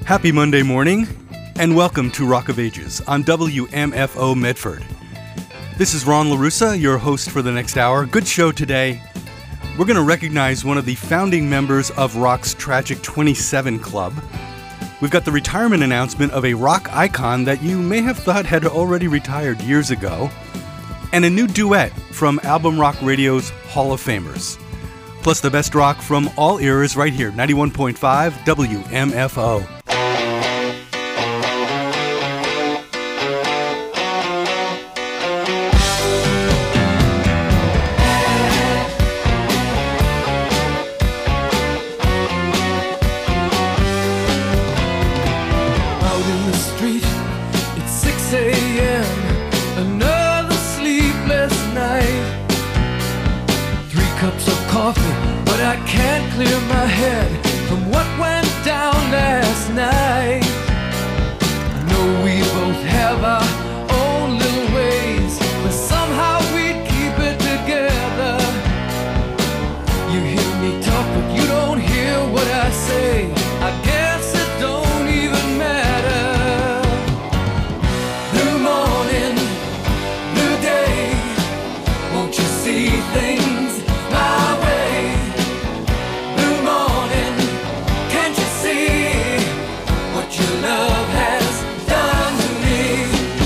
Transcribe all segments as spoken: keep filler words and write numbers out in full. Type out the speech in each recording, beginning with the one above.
Happy Monday morning, and welcome to Rock of Ages on W M F O Medford. This is Ron LaRussa, your host for the next hour. Good show today. We're going to recognize one of the founding members of rock's Tragic twenty-seven Club. We've got the retirement announcement of a rock icon that you may have thought had already retired years ago, and a new duet from Album Rock Radio's Hall of Famers. Plus the best rock from all eras right here, ninety-one point five W M F O. Clear my head from what went down last night. I know we both have our own little ways, but somehow we keep it together. You hear me talk, but you don't hear what I say. I guess it don't even matter. New morning, new day, won't you see things my way? Love has done to me.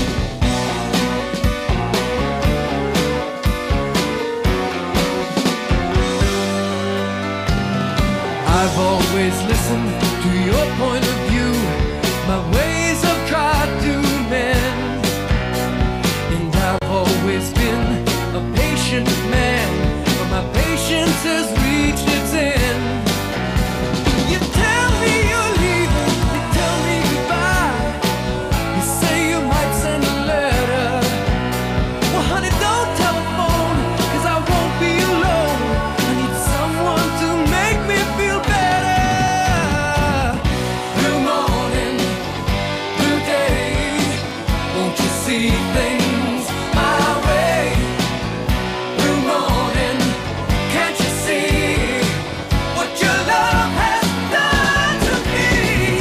I've always listened to your point of view. My ways I've tried to mend, and I've always been a patient man, but my patience has reached its end. You tell me you're leaving, you tell me goodbye. You say you might send a letter. Well, honey, don't telephone, 'cause I won't be alone. I need someone to make me feel better. New morning, new day, won't you see things my way? New morning, can't you see what your love has done to me?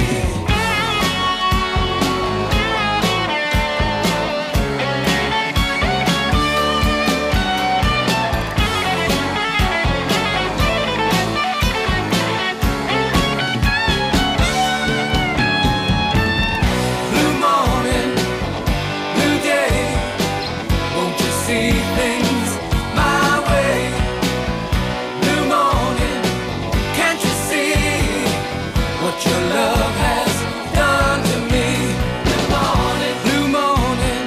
New morning, new day, won't you see things my way? New morning, can't you see what your love has done to me? New morning, new morning,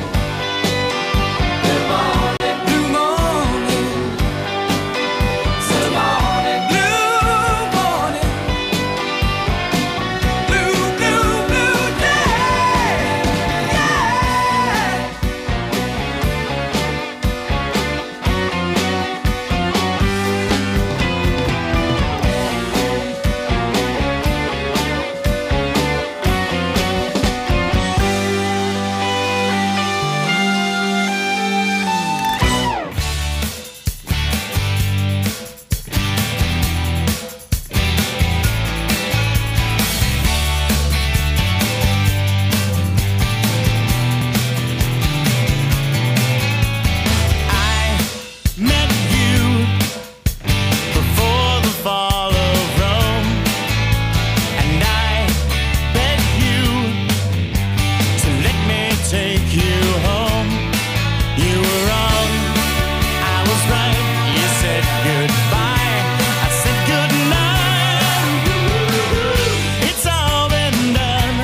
new morning, new morning, new morning, new morning, new, new, new day, yeah. I met you before the fall of Rome, and I beg you to let me take you home. You were wrong, I was right. You said goodbye, I said goodnight. It's all been done.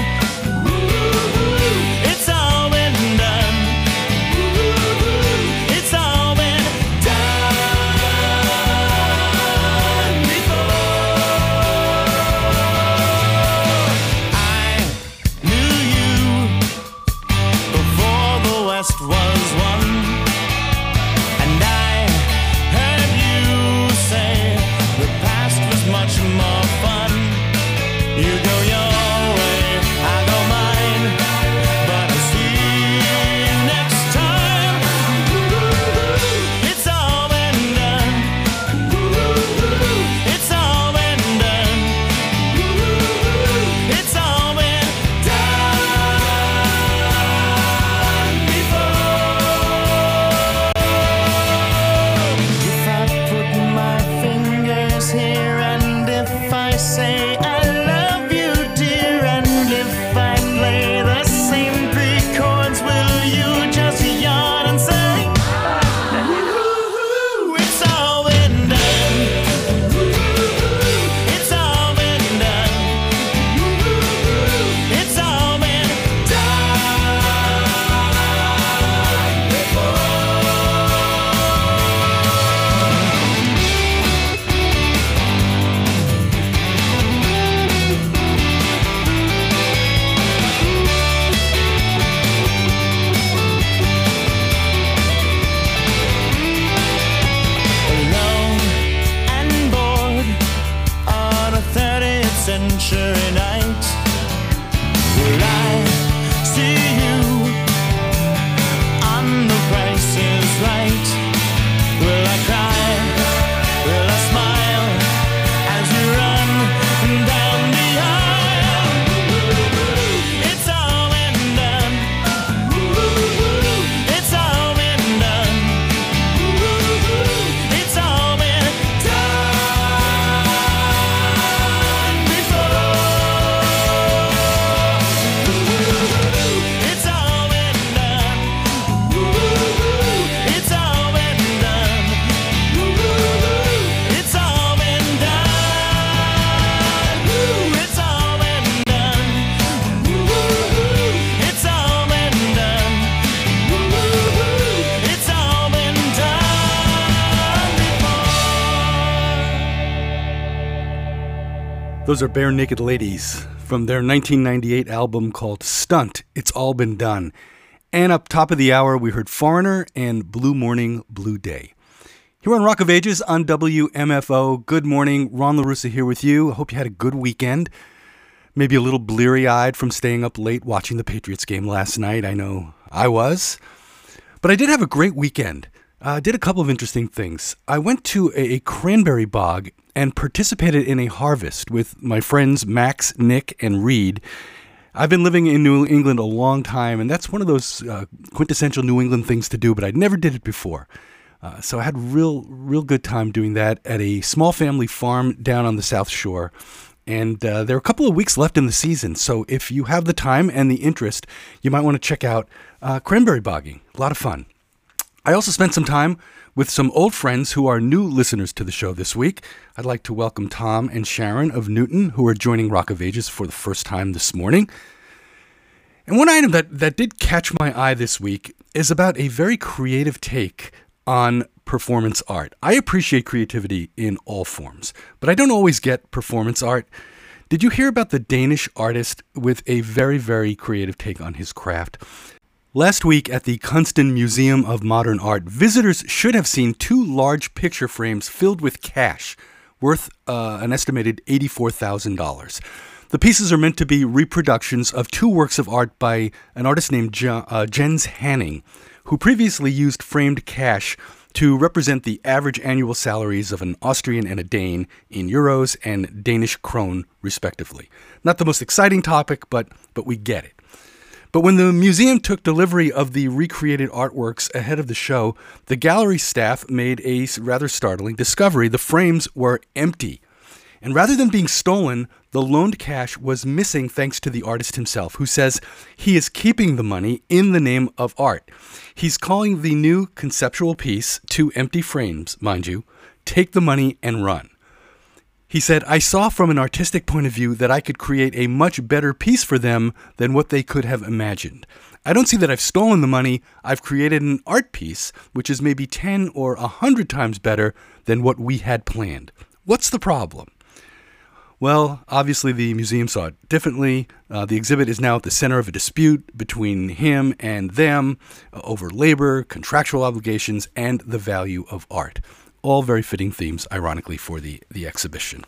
It's all been done. It's all been done before. I knew you before the West was won, and I heard you wintry night. Will I see you on The Price is Right? Will I cry? Will I smile as you run down the aisle? It's all been done. It's all been done. It's all been done before. It's all been done. It's all been done. It's all been done. It's all been done. It's all been done. It's all been done before. Those are Bare Naked Ladies from their nineteen ninety-eight album called Stunt, It's All Been Done. And up top of the hour, we heard Foreigner and Blue Morning, Blue Day. Here on Rock of Ages on W M F O, good morning. Ron LaRussa here with you. I hope you had a good weekend. Maybe a little bleary-eyed from staying up late watching the Patriots game last night. I know I was. But I did have a great weekend. I uh, did a couple of interesting things. I went to a, a cranberry bog and participated in a harvest with my friends Max, Nick, and Reed. I've been living in New England a long time, and that's one of those uh, quintessential New England things to do, but I never did it before. Uh, so I had real, real good time doing that at a small family farm down on the South Shore. And uh, there are a couple of weeks left in the season, so if you have the time and the interest, you might want to check out uh, cranberry bogging. A lot of fun. I also spent some time with some old friends who are new listeners to the show this week. I'd like to welcome Tom and Sharon of Newton, who are joining Rock of Ages for the first time this morning. And one item that, that did catch my eye this week is about a very creative take on performance art. I appreciate creativity in all forms, but I don't always get performance art. Did you hear about the Danish artist with a very, very creative take on his craft? Last week at the Kunsten Museum of Modern Art, visitors should have seen two large picture frames filled with cash, worth uh, an estimated eighty-four thousand dollars. The pieces are meant to be reproductions of two works of art by an artist named Je- uh, Jens Hanning, who previously used framed cash to represent the average annual salaries of an Austrian and a Dane in euros and Danish krone, respectively. Not the most exciting topic, but but we get it. But when the museum took delivery of the recreated artworks ahead of the show, the gallery staff made a rather startling discovery. The frames were empty. And rather than being stolen, the loaned cash was missing thanks to the artist himself, who says he is keeping the money in the name of art. He's calling the new conceptual piece, two empty frames, mind you, Take the Money and Run. He said, I saw from an artistic point of view that I could create a much better piece for them than what they could have imagined. I don't see that I've stolen the money. I've created an art piece, which is maybe ten or one hundred times better than what we had planned. What's the problem? Well, obviously the museum saw it differently. Uh, the exhibit is now at the center of a dispute between him and them uh, over labor, contractual obligations, and the value of art. All very fitting themes, ironically, for the, the exhibition.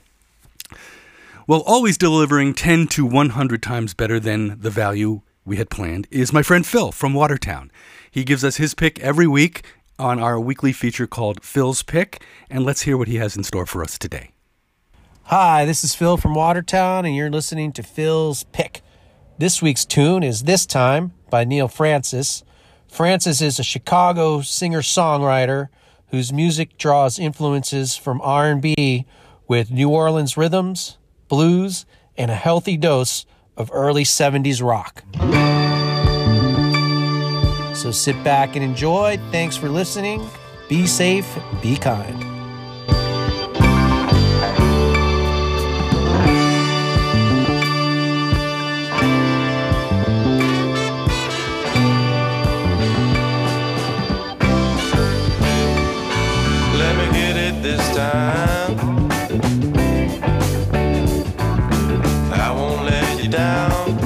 Well, always delivering ten to one hundred times better than the value we had planned is my friend Phil from Watertown. He gives us his pick every week on our weekly feature called Phil's Pick, and let's hear what he has in store for us today. Hi, this is Phil from Watertown, and you're listening to Phil's Pick. This week's tune is This Time by Neil Francis. Francis is a Chicago singer-songwriter whose music draws influences from R and B with New Orleans rhythms, blues, and a healthy dose of early seventies rock. So sit back and enjoy. Thanks for listening. Be safe, be kind. This time I won't let you down.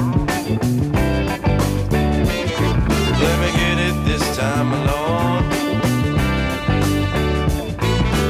Let me get it this time, my Lord.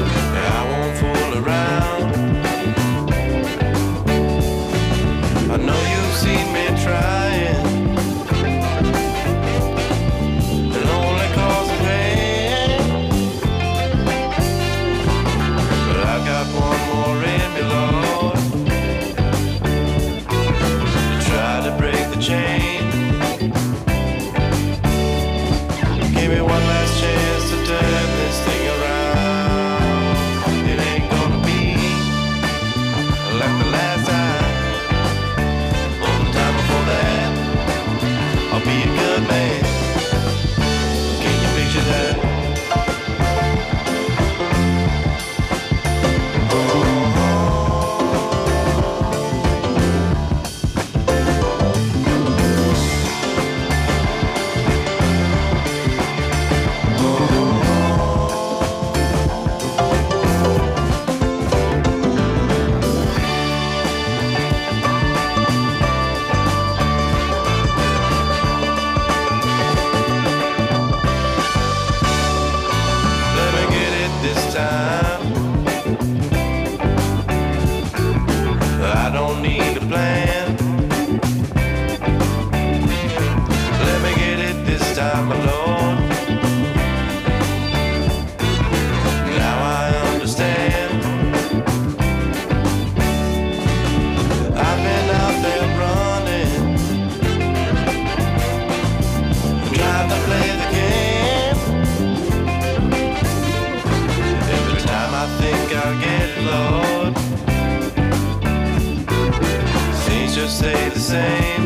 stay the same.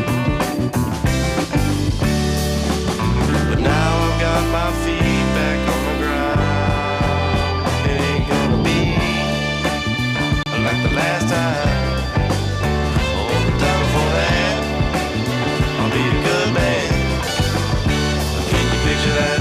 But now I've got my feet back on the ground. It ain't gonna be like the last time. Oh, the time before that, I'll be a good man. Can you picture that?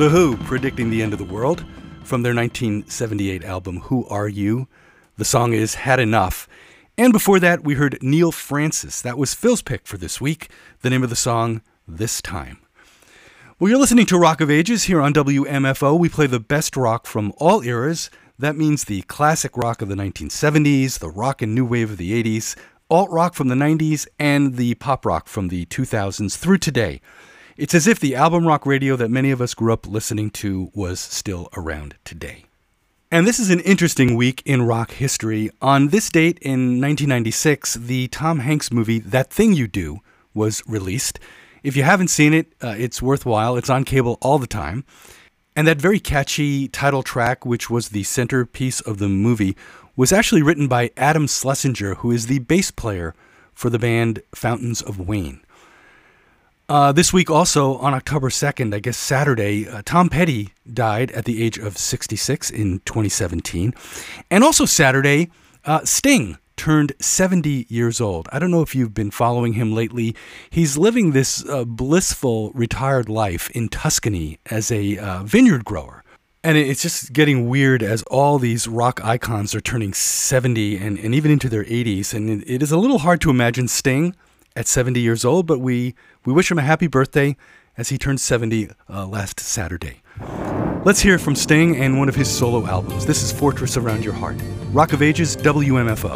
The Who predicting the end of the world from their nineteen seventy-eight album, Who Are You? The song is Had Enough. And before that, we heard Neil Francis. That was Phil's pick for this week. The name of the song, This Time. Well, you're listening to Rock of Ages here on W M F O. We play the best rock from all eras. That means the classic rock of the nineteen seventies, the rock and new wave of the eighties, alt-rock from the nineties, and the pop rock from the two thousands through today. It's as if the album rock radio that many of us grew up listening to was still around today. And this is an interesting week in rock history. On this date in nineteen ninety-six, the Tom Hanks movie That Thing You Do was released. If you haven't seen it, uh, it's worthwhile. It's on cable all the time. And that very catchy title track, which was the centerpiece of the movie, was actually written by Adam Schlesinger, who is the bass player for the band Fountains of Wayne. Uh, this week also, on October second, I guess Saturday, uh, Tom Petty died at the age of sixty-six in twenty seventeen. And also Saturday, uh, Sting turned seventy years old. I don't know if you've been following him lately. He's living this uh, blissful retired life in Tuscany as a uh, vineyard grower. And it's just getting weird as all these rock icons are turning seventy and, and even into their eighties. And it, it is a little hard to imagine Sting at seventy years old, but we, we wish him a happy birthday as he turned seventy uh, last Saturday. Let's hear from Sting and one of his solo albums. This is Fortress Around Your Heart. Rock of Ages, W M F O.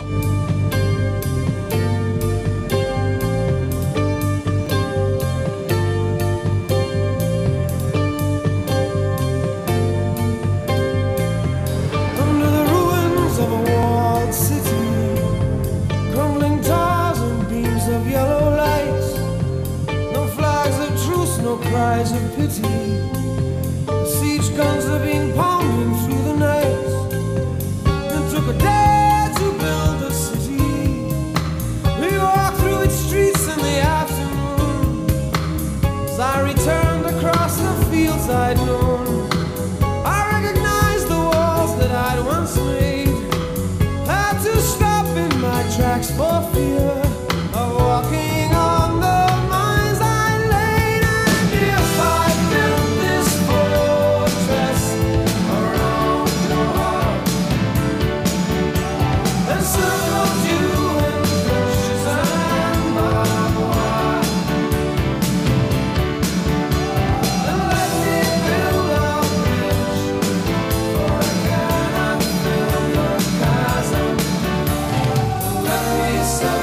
Cries of pity, the siege guns have been pounding through the night. It took a day to build a city. We walked through its streets in the afternoon. As I returned across the fields I'd known, I recognized the walls that I'd once made. Had to stop in my tracks for fear of walking on the so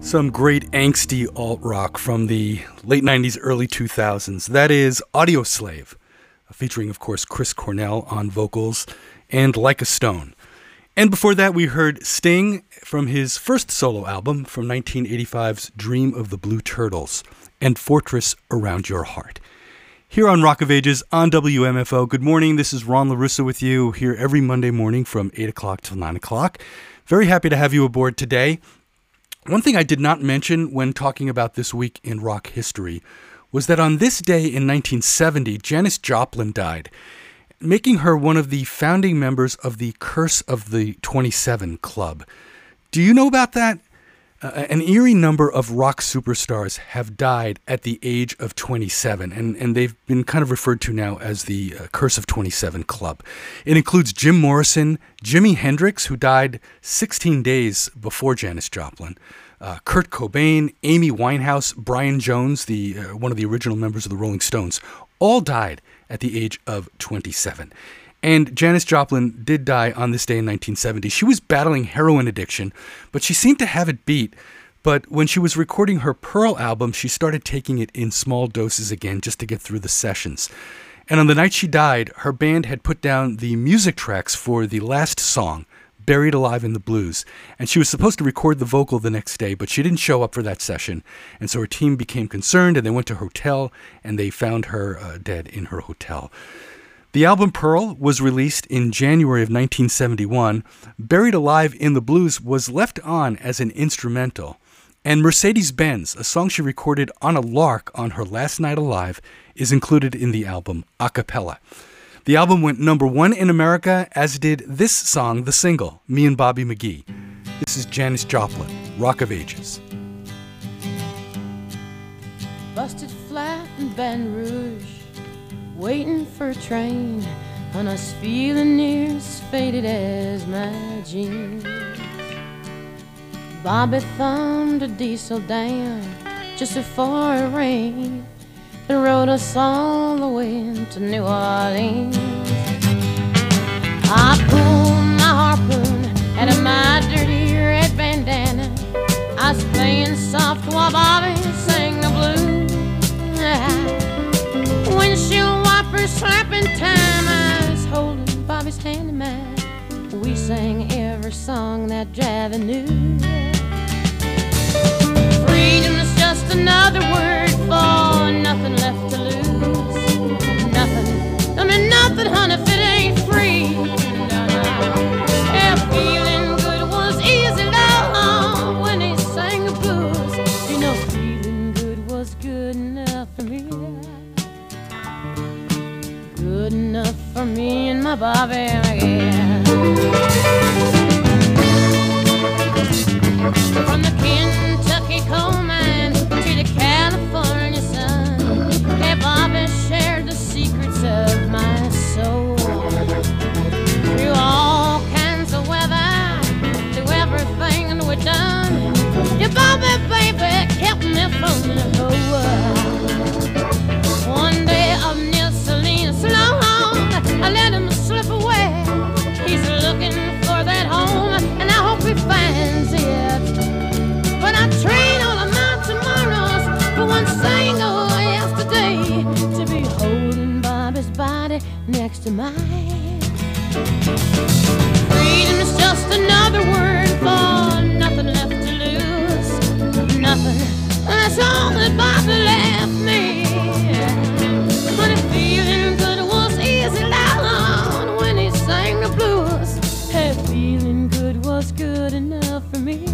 Some great angsty alt-rock from the late nineties, early two thousands. That is Audioslave, featuring, of course, Chris Cornell on vocals, and Like a Stone. And before that, we heard Sting from his first solo album from nineteen eighty-five's Dream of the Blue Turtles, and Fortress Around Your Heart. Here on Rock of Ages on W M F O, good morning. This is Ron LaRussa with you here every Monday morning from eight o'clock till nine o'clock. Very happy to have you aboard today. One thing I did not mention when talking about this week in rock history was that on this day in nineteen seventy, Janis Joplin died, making her one of the founding members of the Curse of the twenty-seven Club. Do you know about that? Uh, an eerie number of rock superstars have died at the age of twenty-seven, and, and they've been kind of referred to now as the uh, Curse of twenty-seven Club. It includes Jim Morrison, Jimi Hendrix, who died sixteen days before Janis Joplin, uh, Kurt Cobain, Amy Winehouse, Brian Jones, the uh, one of the original members of the Rolling Stones, all died at the age of twenty-seven. And Janis Joplin did die on this day in nineteen seventy. She was battling heroin addiction, but she seemed to have it beat. But when she was recording her Pearl album, she started taking it in small doses again just to get through the sessions. And on the night she died, her band had put down the music tracks for the last song, Buried Alive in the Blues. And she was supposed to record the vocal the next day, but she didn't show up for that session. And so her team became concerned, and they went to her hotel, and they found her uh, dead in her hotel. The album Pearl was released in January of nineteen seventy-one. Buried Alive in the Blues was left on as an instrumental. And Mercedes-Benz, a song she recorded on a lark on her last night alive, is included in the album a cappella. The album went number one in America, as did this song, the single, Me and Bobby McGee. This is Janis Joplin, Rock of Ages. Busted flat in Baton Rouge, waiting for a train, and I was feeling near as faded as my jeans. Bobby thumbed a diesel down just before it rained and rode us all the way to New Orleans. I pulled my harpoon out of my dirty red bandana. I was playing soft while Bobby sang the blues. Windshield wipers slapping time, I was holding Bobby's hand in mine. We sang every song that Javi knew. Freedom is just another word for nothing left to lose. Nothing, I mean nothing, honey, if it ain't free. No, no. Yeah, feeling good was easy, love, when he sang the blues. You know, feeling good was good enough for me. Good enough for me and my Bobby, yeah. From the Kentucky coal mine to the California sun, hey, Bobby shared the secrets of my soul. Through all kinds of weather, through everything that we've done, your Bobby, baby, kept me from the whole world. One day up near Salinas, long, I let him slip away. He's looking for that home, and I hope he finds it. But I trade all of my tomorrows for one single yesterday, to be holding Bobby's body next to mine. Freedom is just another word for nothing left to lose. Nothing, that's all that Bobby left me. But if feeling good was easy, loud when he sang the blues, hey, feeling good was good enough for me.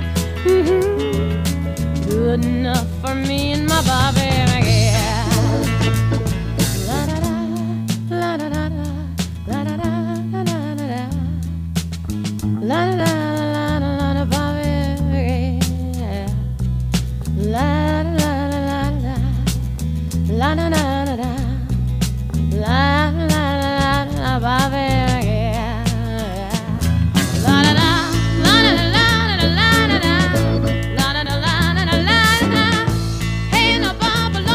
Mm-hmm. Good enough for me and my Bobby, yeah. La da da, la da da da, la da da, la da da da, la da da, la da Bobby, yeah. La da da da da, la da da da, la da da da, Bobby, yeah. La da da, la da da. La da da la da la da la da. Hey, now Bobby,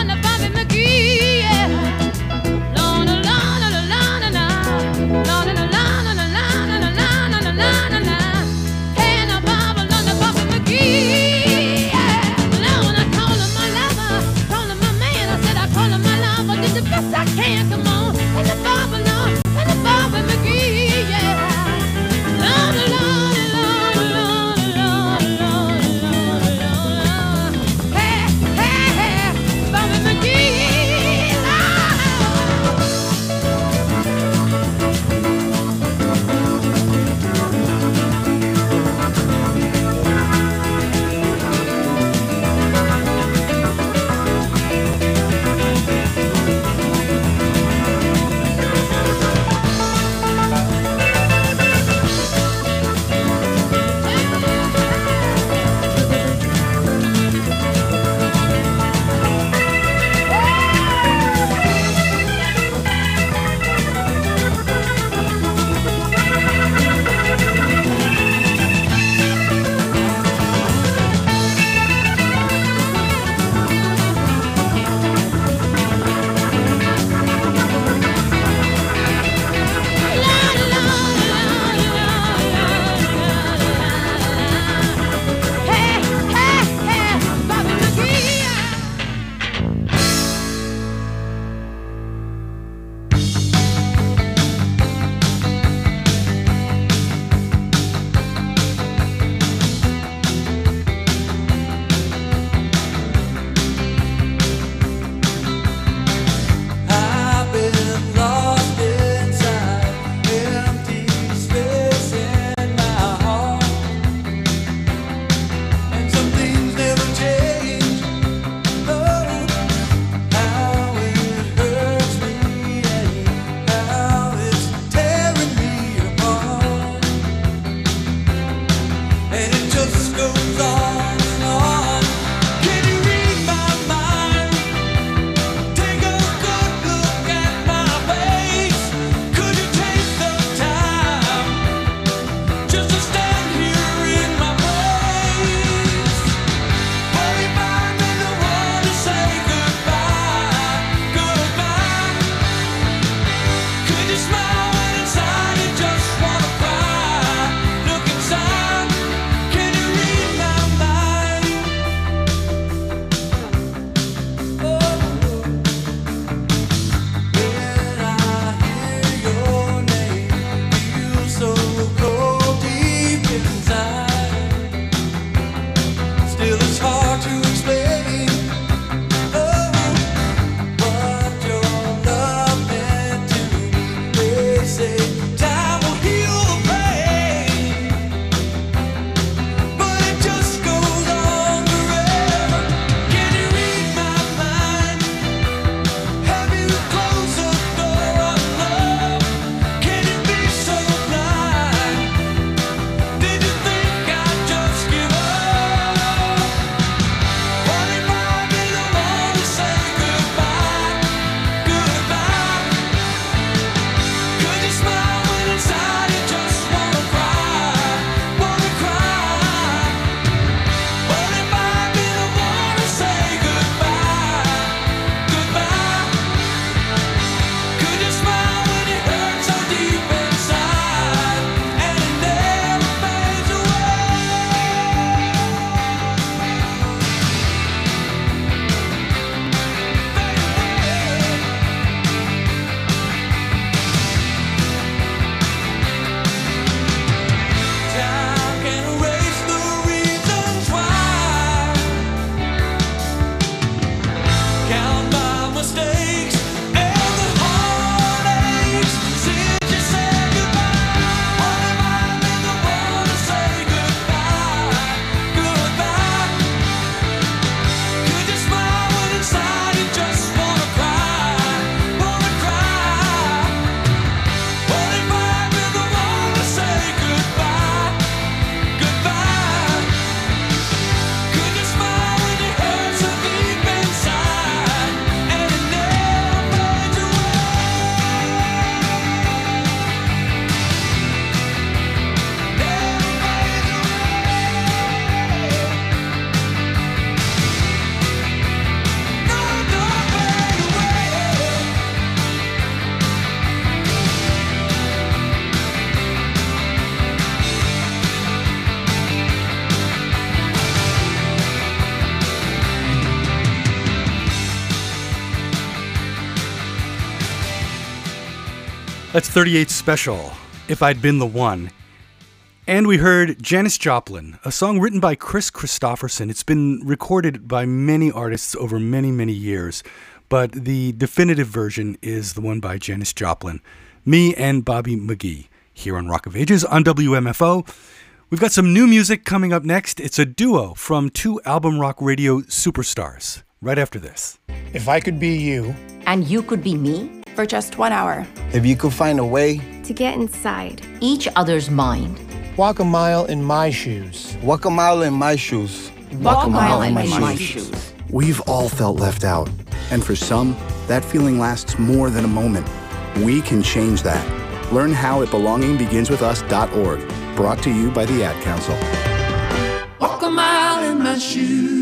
That's thirty-eight Special, If I'd Been the One. And we heard Janis Joplin, a song written by Chris Christopherson. It's been recorded by many artists over many, many years, but the definitive version is the one by Janis Joplin. Me and Bobby McGee here on Rock of Ages on W M F O. We've got some new music coming up next. It's a duo from two album rock radio superstars. Right after this. If I could be you. And you could be me. For just one hour. If you could find a way to get inside each other's mind. Walk a mile in my shoes. Walk a mile in my shoes. Walk, Walk a mile, mile in, in my, my shoes. shoes. We've all felt left out. And for some, that feeling lasts more than a moment. We can change that. Learn how at belonging begins with us dot org. Brought to you by the Ad Council. Walk a mile in my shoes.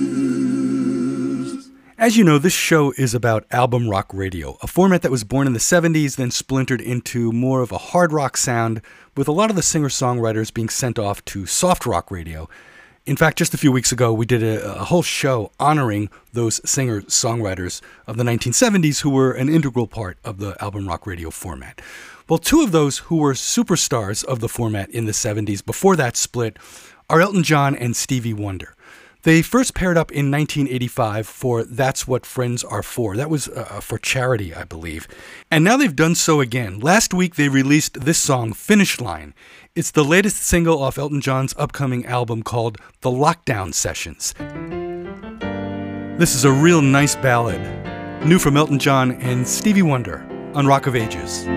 As you know, this show is about album rock radio, a format that was born in the seventies, then splintered into more of a hard rock sound, with a lot of the singer-songwriters being sent off to soft rock radio. In fact, just a few weeks ago, we did a, a whole show honoring those singer-songwriters of the nineteen seventies who were an integral part of the album rock radio format. Well, two of those who were superstars of the format in the seventies before that split are Elton John and Stevie Wonder. They first paired up in nineteen eighty-five for That's What Friends Are For. That was uh, for charity, I believe. And now they've done so again. Last week they released this song, Finish Line. It's the latest single off Elton John's upcoming album called The Lockdown Sessions. This is a real nice ballad, new from Elton John and Stevie Wonder on Rock of Ages.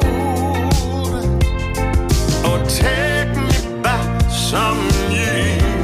Take me back some years.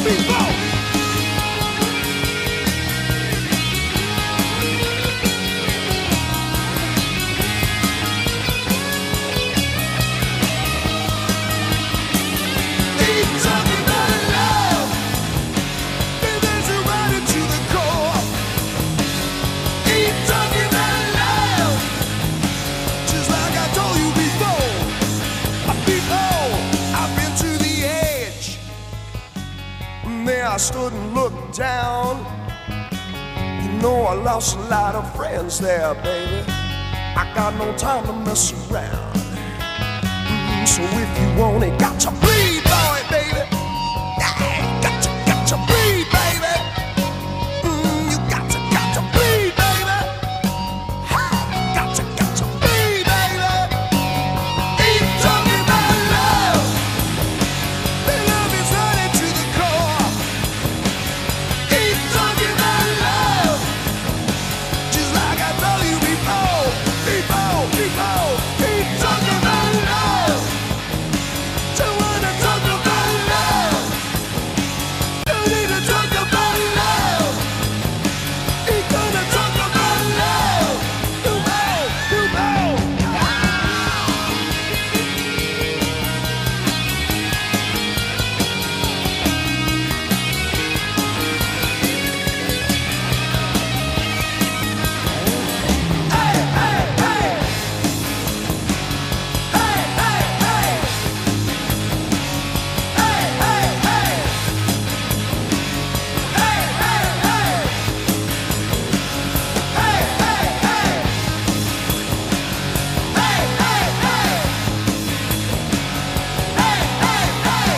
before. He's talking about love. Baby's right into the core. He's talking about love. Just like I told you before. Before I've been to the edge. There I stood and looked down. You know I lost a lot of friends there, baby. I got no time to mess around. Mm, so if you want it, got to bleed for it, baby. Yeah, got to, got to bleed, baby. Mm, you got to, got to bleed, baby. Ha, got to, got to bleed, baby. He's talking about love. The love is running to the core. He's talking about love. Just like I told you before, before, before. He's talking about love. Don't wanna talk about love. Don't need to talk about love. He's gonna talk about love. You know, you know. Hey, hey, hey. Hey, hey, hey. Hey, hey, hey. Hey, hey, hey. Hey, hey, hey. Hey, hey, hey. Hey, hey, hey.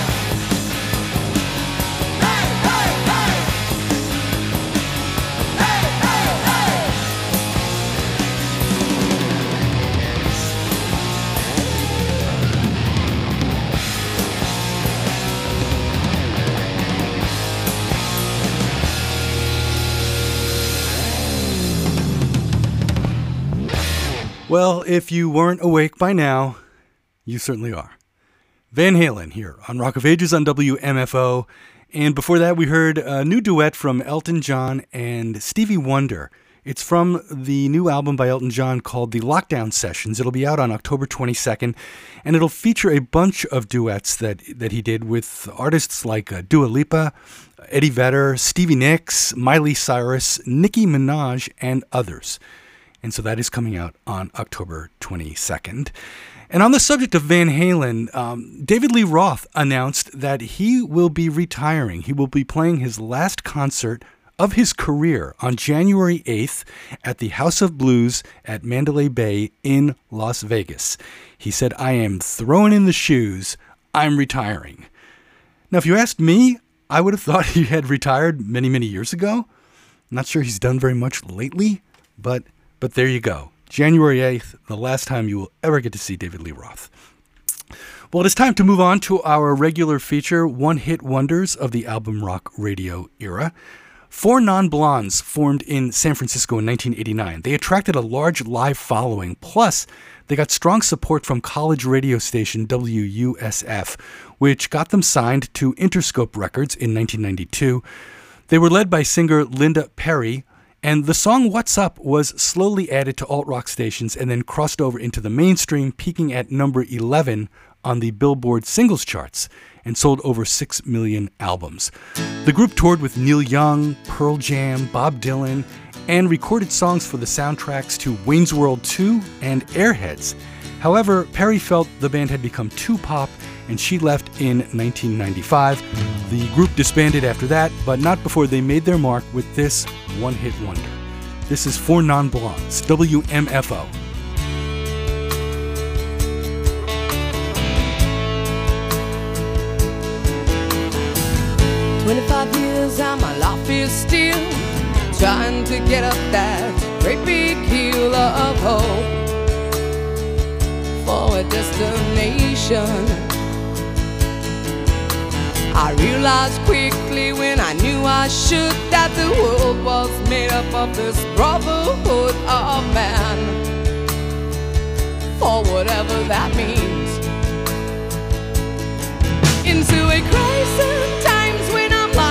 Hey, hey, hey. Hey, hey, hey. Well, if you weren't awake by now, you certainly are. Van Halen here on Rock of Ages on W M F O. And before that, we heard a new duet from Elton John and Stevie Wonder. It's from the new album by Elton John called The Lockdown Sessions. It'll be out on October twenty-second, and it'll feature a bunch of duets that, that he did with artists like uh, Dua Lipa, Eddie Vedder, Stevie Nicks, Miley Cyrus, Nicki Minaj, and others. And so that is coming out on October twenty-second. And on the subject of Van Halen, um, David Lee Roth announced that he will be retiring. He will be playing his last concert of his career on January eighth at the House of Blues at Mandalay Bay in Las Vegas. He said, "I am throwing in the shoes. I'm retiring." Now, if you asked me, I would have thought he had retired many, many years ago. I'm not sure he's done very much lately, but but there you go. January eighth, the last time you will ever get to see David Lee Roth. Well, it is time to move on to our regular feature, one-hit wonders of the album rock radio era. Four Non-Blondes formed in San Francisco in nineteen eighty-nine. They attracted a large live following, plus they got strong support from college radio station W U S F, which got them signed to Interscope Records in nineteen ninety-two. They were led by singer Linda Perry, and the song What's Up was slowly added to alt-rock stations and then crossed over into the mainstream, peaking at number eleven on the Billboard singles charts and sold over six million albums. The group toured with Neil Young, Pearl Jam, Bob Dylan, and recorded songs for the soundtracks to Wayne's World two and Airheads. However, Perry felt the band had become too pop, and she left in nineteen ninety-five. The group disbanded after that, but not before they made their mark with this one-hit wonder. This is Four Non-Blondes, W M F O. Twenty-five years and my life is still trying to get up that great big hill of hope for a destination. I realized quickly when I knew I should that the world was made up of this brotherhood of man, for whatever that means. Into a crisis times when I'm like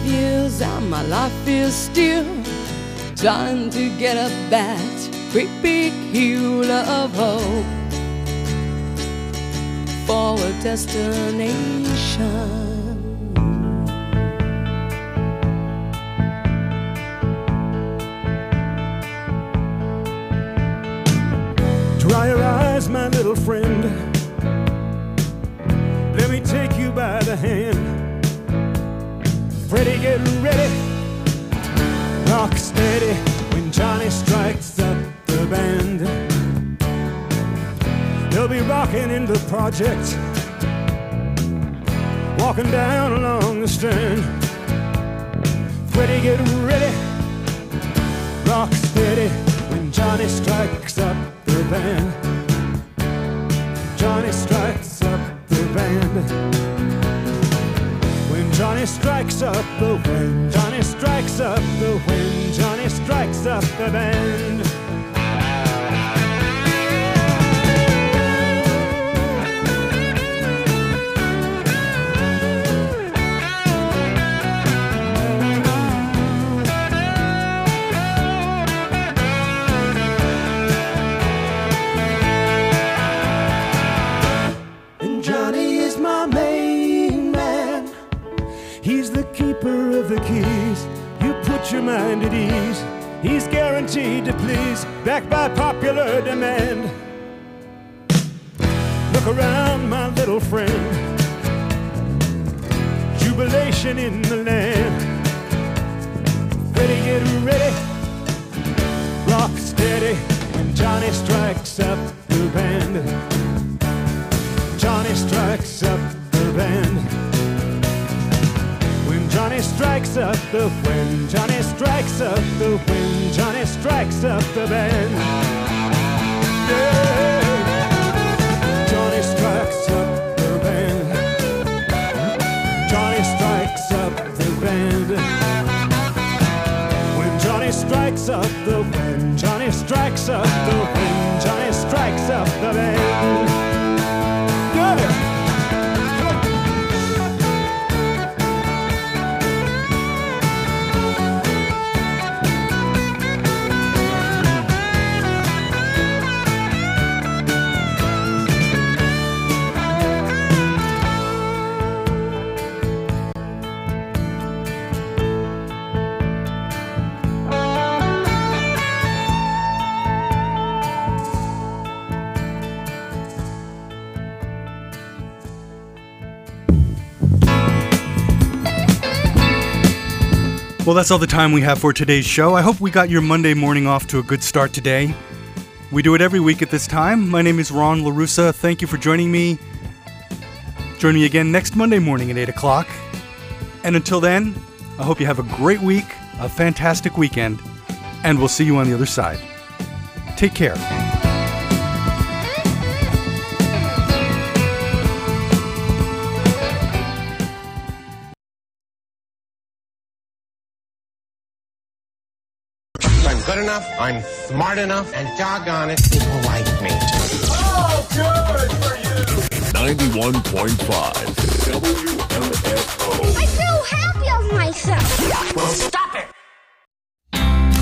five years and my life is still trying to get up that great big hill of hope for a destination. Dry your eyes, my little friend. Let me take you by the hand. Freddie, get ready. Rock steady when Johnny strikes up the band. They'll be rocking in the project, walking down along the strand. Freddie, get ready. Rock steady when Johnny strikes up the band. Johnny strikes up the band. When Johnny strikes up the wind, Johnny strikes up the wind, Johnny strikes up the band. Keeper of the keys, you put your mind at ease. He's guaranteed to please, backed by popular demand. Look around, my little friend. Jubilation in the land. Ready, get ready. Rock steady when Johnny strikes up the band. Johnny strikes up the band. Johnny strikes up the wind, Johnny strikes up the wind, Johnny strikes up the band. Yeah. Johnny strikes up the band. Johnny strikes up the band. When Johnny strikes up the wind, Johnny strikes up the wind, Johnny strikes up the band. Yeah. Well, that's all the time we have for today's show. I hope we got your Monday morning off to a good start today. We do it every week at this time. My name is Ron LaRussa. Thank you for joining me. Join me again next Monday morning at eight o'clock. And until then, I hope you have a great week, a fantastic weekend, and we'll see you on the other side. Take care. I'm good enough, I'm smart enough, and doggone it, people like me. Oh, good for you! ninety-one point five W M F O. I feel happy of myself. Well, stop